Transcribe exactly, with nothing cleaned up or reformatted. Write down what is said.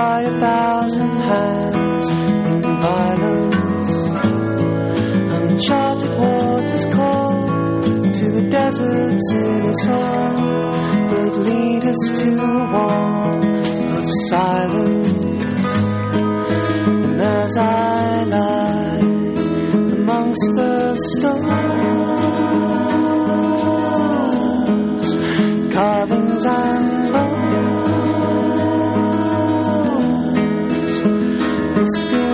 by a thousand hands in violence. Uncharted waters call to the deserts in a song, but lead us to a wall of silence. And as I lie amongst the stones, carvings and bones, they still